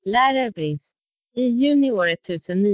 Lärarbrist. I juni året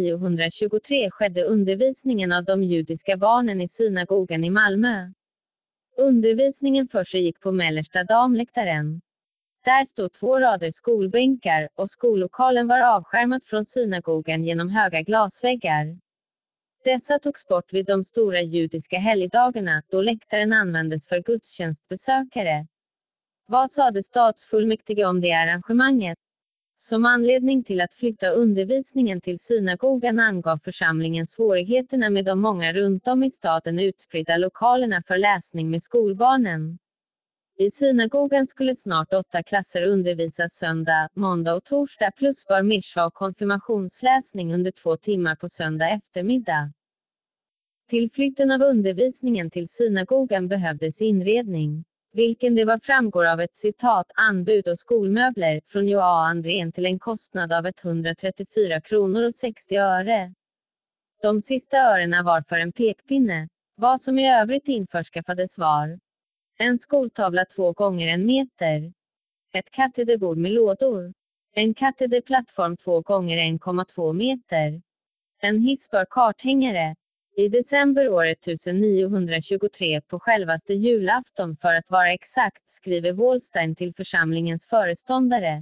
1923 skedde undervisningen av de judiska barnen i synagogan i Malmö. Undervisningen försiggick på mellersta damläktaren. Där stod 2 rader skolbänkar, och skollokalen var avskärmad från synagogan genom höga glasväggar. Dessa togs bort vid de stora judiska helgdagarna, då läktaren användes för gudstjänstbesökare. Vad sade stadsfullmäktige om det arrangemanget? Som anledning till att flytta undervisningen till synagogan angav församlingen svårigheterna med de många runt om i staden utspridda lokalerna för läsning med skolbarnen. I synagogan skulle snart 8 klasser undervisas söndag, måndag och torsdag plus bar mitzva och konfirmationsläsning under 2 timmar på söndag eftermiddag. Till flytten av undervisningen till synagogan behövdes inredning, vilken det var framgår av ett citat anbud och skolmöbler från Joa Andrén till en kostnad av 134 kronor och 60 öre. De sista örena var för en pekpinne. Vad som i övrigt införskaffades var en skoltavla 2 gånger 1 meter, ett katederbord med lådor, en katederplattform 2 gånger 1,2 meter, en hissbar karthängare. I december året 1923 på självaste julafton för att vara exakt skriver Wåhlstein till församlingens föreståndare.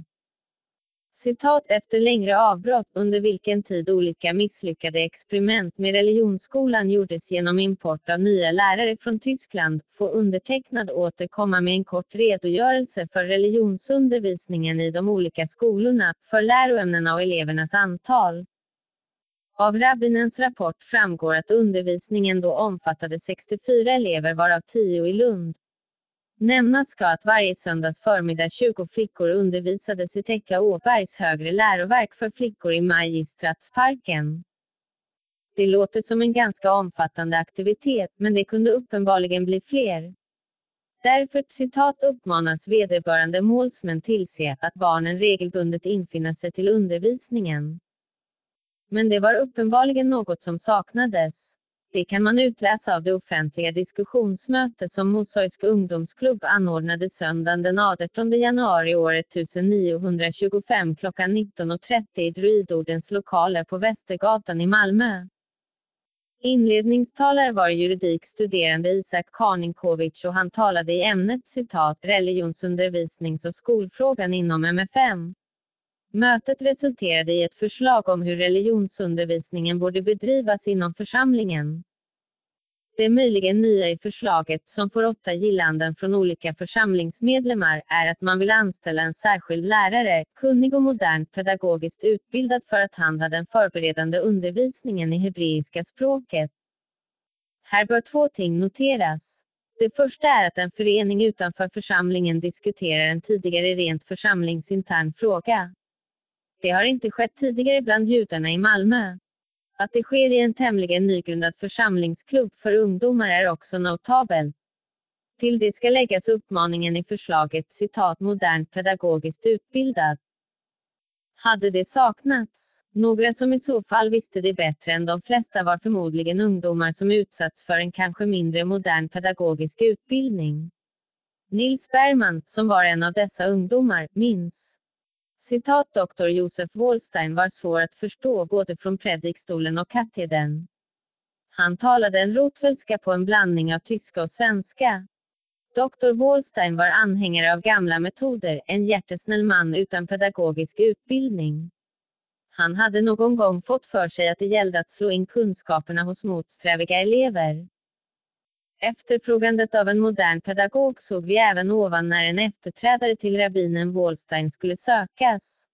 Citat efter längre avbrott under vilken tid olika misslyckade experiment med religionsskolan gjordes genom import av nya lärare från Tyskland, får undertecknad återkomma med en kort redogörelse för religionsundervisningen i de olika skolorna, för läroämnena och elevernas antal. Av rabbinens rapport framgår att undervisningen då omfattade 64 elever varav 10 i Lund. Nämnas ska att varje söndags förmiddag 20 flickor undervisades i Tekla Åbergs högre läroverk för flickor i Magistratsparken. Det låter som en ganska omfattande aktivitet, men det kunde uppenbarligen bli fler. Därför citat uppmanas vederbörande målsmän tillse att barnen regelbundet infinner sig till undervisningen. Men det var uppenbarligen något som saknades. Det kan man utläsa av det offentliga diskussionsmöte som Mosaisk ungdomsklubb anordnade söndagen den 18 januari året 1925 klockan 19.30 i Druidordens lokaler på Västergatan i Malmö. Inledningstalare var juridikstuderande Isak Karninkovic och han talade i ämnet citat religionsundervisnings- och skolfrågan inom MFM. Mötet resulterade i ett förslag om hur religionsundervisningen borde bedrivas inom församlingen. Det möjligen nya i förslaget, som får 8 gillanden från olika församlingsmedlemmar, är att man vill anställa en särskild lärare, kunnig och modernt pedagogiskt utbildad för att handha den förberedande undervisningen i hebreiska språket. Här bör 2 ting noteras. Det första är att en förening utanför församlingen diskuterar en tidigare rent församlingsintern fråga. Det har inte skett tidigare bland judarna i Malmö. Att det sker i en tämligen nygrundad församlingsklubb för ungdomar är också notabelt. Till det ska läggas uppmaningen i förslaget citat modernt pedagogiskt utbildad. Hade det saknats, några som i så fall visste det bättre än de flesta var förmodligen ungdomar som utsatts för en kanske mindre modern pedagogisk utbildning. Nils Bergman, som var en av dessa ungdomar, minns. Citat Dr. Josef Wåhlstein var svår att förstå både från predikstolen och katedern. Han talade en rotvälska på en blandning av tyska och svenska. Dr. Wåhlstein var anhängare av gamla metoder, en hjärtesnäll man utan pedagogisk utbildning. Han hade någon gång fått för sig att det gällde att slå in kunskaperna hos motsträviga elever. Efterfrågandet av en modern pedagog såg vi även ovan när en efterträdare till rabbinen Wåhlstein skulle sökas.